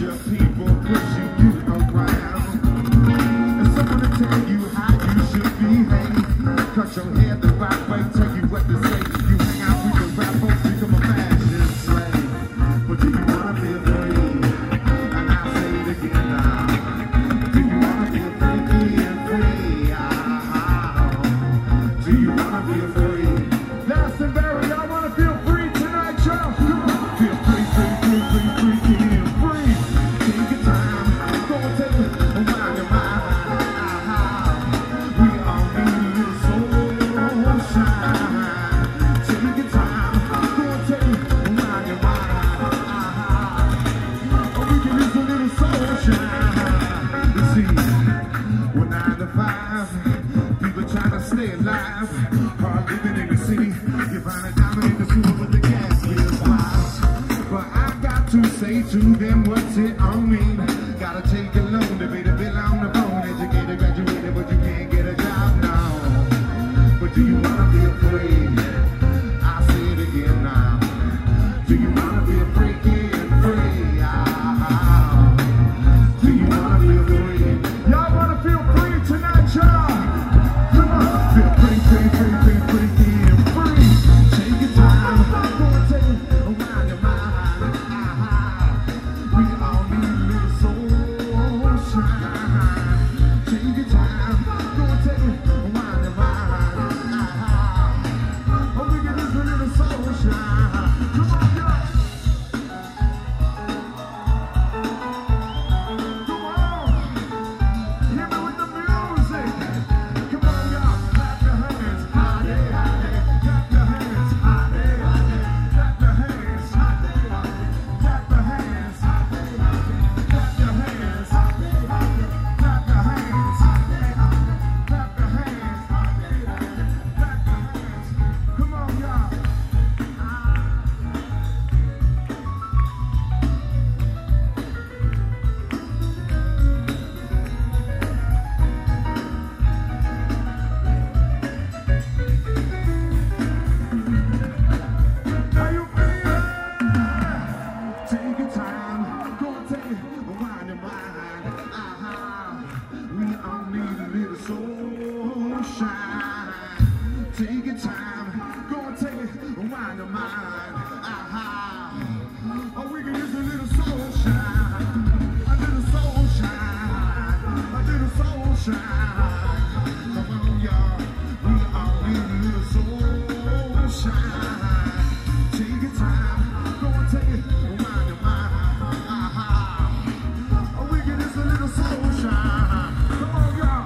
pressure, people pushing you around. And someone to tell you how you should behave. Cut your hair the right way, tell you what to say. You hang out with the rap folks, become a fashion slave. But do you wanna be free? And I say it again now. Do you wanna be freaky and free? Do you wanna be free? Glastonbury, I wanna feel free tonight, y'all. Feel free, free, free, free, freaky and free. Take your time, go and take it around your mind. We all need a little sunshine. Take your time, go and take it around your mind. Oh, we can use a little sunshine. You see, we're 9 to 5. People trying to stay alive. Hard living in the city. You find a diamond in the sewer with the gas bills wise. But I got to say to them, what's it on me? Gotta take a loan to pay the bill on the phone. Educated, graduated, but you can't get a job now. But do you wanna be free? I say it again now. Do you wanna be freaky and free? Do you wanna feel free? Y'all wanna feel free tonight, y'all? Come on, feel free, free, free, free, freaky and free. Take your time, go and take it around your mind. We all need a little sunshine. Take your time, go and take it around your mind. Oh, we can use a little sunshine. Come on, y'all. Come on. Hit me with the music. Come on, y'all. Clap your hands. Clap your hands. Clap your hands. Clap your hands. Clap your hands. Clap your hands. Clap your hands. Come on, y'all. Are you ready? Take your time, go and take it around your mind. We all need a little sunshine. Take your time, go and take it around your mind. Oh, we can use a little sunshine, a little sunshine, a little sunshine. Come on, y'all, we all need a little sunshine. Take your time, go and take it around your mind. Oh, we can use a little sunshine. Come on, y'all.